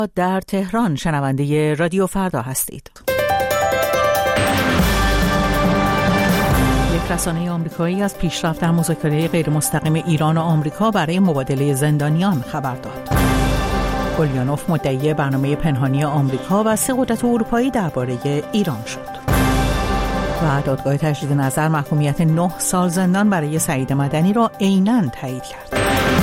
در تهران شنونده رادیو فردا هستید. یک رسانه آمریکایی از پیشرفت در مذاکره غیر مستقیم ایران و آمریکا برای مبادله زندانیان خبر داد. اولینوف مدعی برنامه پنهانی آمریکا و 3 قدرت اروپایی درباره ایران شد. و دادگاه تجدید نظر محکومیت 9 سال زندان برای سعید مدنی را عیناً تایید کرد.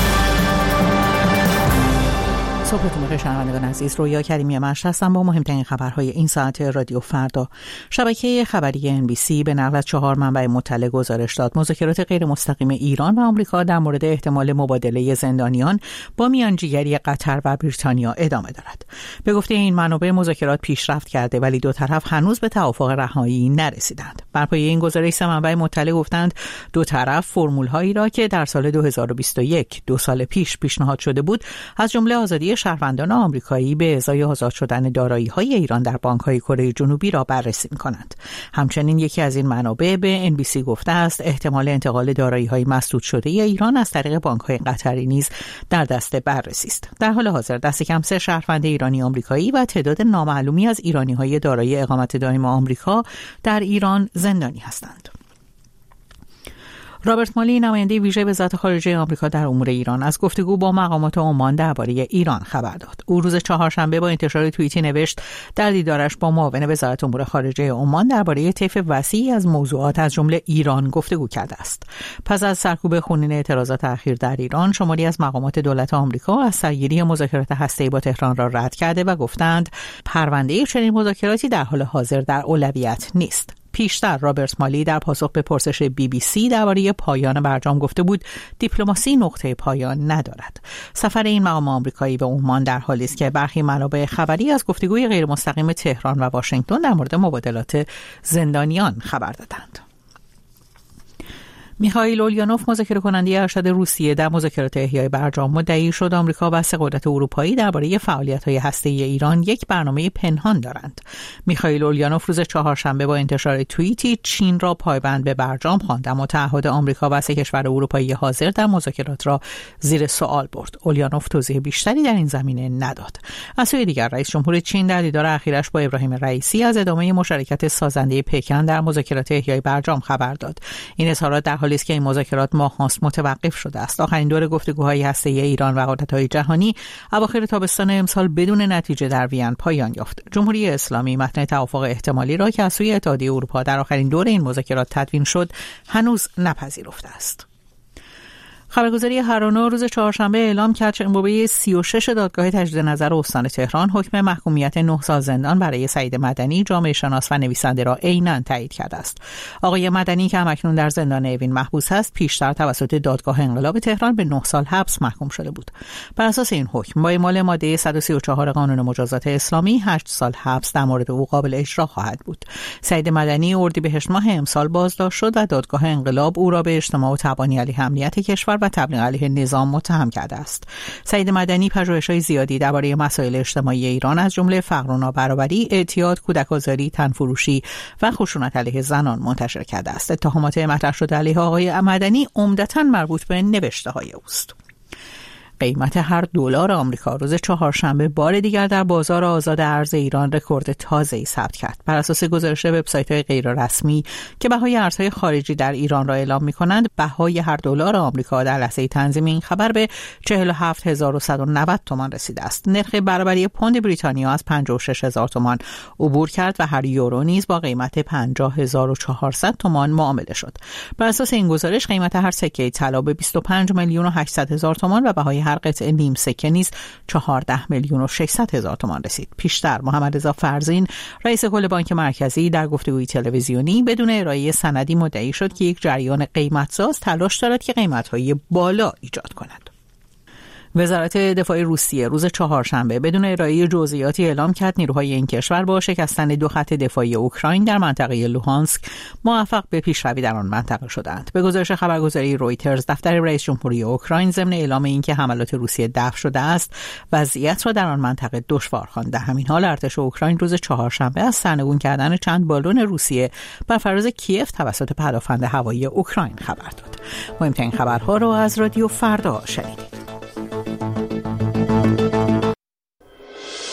صبحتون بخیر شنوندگان عزیز، رویا کریمی مشت هستم با مهمترین خبرهای این ساعت رادیو فردا. شبکه خبری NBC به نقل از 4 منبع مطلع گزارش داد مذاکرات غیر مستقیم ایران و آمریکا در مورد احتمال مبادله زندانیان با میانجیگری قطر و بریتانیا ادامه دارد. به گفته این منابع مذاکرات پیشرفت کرده ولی دو طرف هنوز به توافق رهایی نرسیدند. بر پایه این گزارش 3 منبع مطلع گفتند دو طرف فرمول‌هایی را که در سال 2021 2 سال پیشنهاد شده بود، از جمله آزادی شهروندان آمریکایی به ازای آزاد شدن دارایی‌های ایران در بانک‌های کره جنوبی را بررسی می‌کنند. همچنین یکی از این منابع به NBC گفته است احتمال انتقال دارایی‌های مسدود شده ایران از طریق بانک‌های قطری نیز در دست بررسی است. در حال حاضر دست کم 3 شهروند ایرانی آمریکایی و تعداد نامعلومی از ایرانی‌های دارای اقامت دائم آمریکا در ایران زندانی هستند. رابرت مالی نماینده ویژه وزارت خارجه آمریکا در امور ایران از گفتگو با مقامات عمان درباره ایران خبر داد. او روز چهارشنبه با انتشار توییتی نوشت در دیدارش با معاون وزارت امور خارجه عمان درباره طیف وسیعی از موضوعات از جمله ایران گفتگو کرده است. پس از سرکوب خونین اعتراضات اخیر در ایران، شماری از مقامات دولت آمریکا از سرگیری مذاکرات هسته‌ای با تهران را رد کرده و گفتند پرونده چنین مذاکراتی در حال حاضر در اولویت نیست. پیشتر رابرت مالی در پاسخ به پرسش BBC درباره پایان برجام گفته بود دیپلماسی نقطه پایان ندارد. سفر این مقام آمریکایی به عمان در حالی است که برخی منابع خبری از گفتگوی غیر مستقیم تهران و واشنگتن در مورد مبادلات زندانیان خبر دادند. میخائیل اولینوف مذاکره کننده ارشد روسیه در مذاکرات احیای برجام مدعی شد آمریکا و 3 قدرت اروپایی درباره فعالیت‌های هسته‌ای ایران یک برنامه پنهان دارند. میخائیل اولینوف روز چهارشنبه با انتشار توییتی چین را پایبند به برجام خواند، اما تعهد آمریکا و 3 کشور اروپایی حاضر در مذاکرات را زیر سوال برد. اولینوف توضیح بیشتری در این زمینه نداد. از سوی دیگر رئیس جمهور چین در دیدار اخیرش با ابراهیم رئیسی از ادامه مشارکت سازنده پکن در مذاکرات احیای برجام خبر داد. این اظهارات در حالی است که این مذاکرات ماه‌هاست متوقف شده است. آخرین دور گفتگوهای هسته‌ای ایران و قدرت‌های جهانی اواخر تابستان امسال بدون نتیجه در وین پایان یافت. جمهوری اسلامی متن توافق احتمالی را که از سوی اتحادیه اروپا در آخرین دور این مذاکرات تدوین شد هنوز نپذیرفته است. خبرگزاری هرانو روز چهارشنبه اعلام کرد شنبه 36 دادگاه تجدید نظر استان تهران حکم محکومیت 9 سال زندان برای سعید مدنی، جامعه شناس و نویسنده را عیناً تایید کرده است. آقای مدنی که همکنون در زندان اوین محبوس است، پیشتر توسط دادگاه انقلاب تهران به 9 سال حبس محکوم شده بود. بر اساس این حکم با اعمال ماده 134 قانون مجازات اسلامی 8 سال حبس در مورد او قابل اجرا خواهد بود. سعید مدنی اردیبهشت ماه امسال بازداشت شد و دادگاه انقلاب او را به اجتماع و تبانی علیه امنیت کشور و تبلیغ علیه نظام متهم کرده است. سعید مدنی پژوهش‌های زیادی درباره مسائل اجتماعی ایران از جمله فقر و نابرابری، اعتیاد، کودک‌آزاری، تنفروشی و خشونت علیه زنان منتشر کرده است. اتهامات مطرح شده علیه آقای مدنی عمدتاً مربوط به نوشته‌های اوست. قیمت هر دلار آمریکا روز چهارشنبه بار دیگر در بازار آزاد ارز ایران رکورد تازه‌ای ثبت کرد. بر اساس گزارش وبسایت‌های غیررسمی که بهای ارزهای خارجی در ایران را اعلام می‌کنند، بهای هر دلار آمریکا در لحظه تنظیم این خبر به 47190 تومان رسیده است. نرخ برابری پوند بریتانیا از 56000 تومان عبور کرد و هر یورو نیز با قیمت 50400 تومان معامله شد. بر اساس این گزارش قیمت هر سکه طلا به 25,800,000 تومان و بهای هر قطعه نیم سکه نیز 14,600,000 تومان رسید. پیشتر محمد رضا فرزین رئیس کل بانک مرکزی در گفتگوی تلویزیونی بدون ارائه سندی مدعی شد که یک جریان قیمتساز تلاش دارد که قیمت‌های بالا ایجاد کند. وزارت دفاع روسیه روز چهارشنبه بدون ارائه جزئیاتی اعلام کرد نیروهای این کشور با شکستن 2 خط دفاعی اوکراین در منطقه لوهانسک موفق به پیشروی در آن منطقه شدند. به گزارش خبرگزاری رویترز، دفتر رئیس جمهوری اوکراین ضمن اعلام اینکه حملات روسیه دفع شده است، وضعیت را در آن منطقه دشوار خواند. در همین حال ارتش اوکراین روز چهارشنبه از سرنگون کردن چند بالون روسیه بر فراز کیف توسط پدافند هوایی اوکراین خبر داد. مهمترین خبرها را از رادیو فردا شنیدید.